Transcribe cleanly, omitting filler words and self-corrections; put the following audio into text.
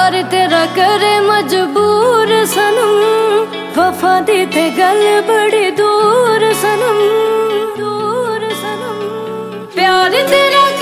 प्यार तेरा करे मजबूर सनम, वफा दी ते गल बड़ी दूर सनम, दूर सनम। प्यार तेरा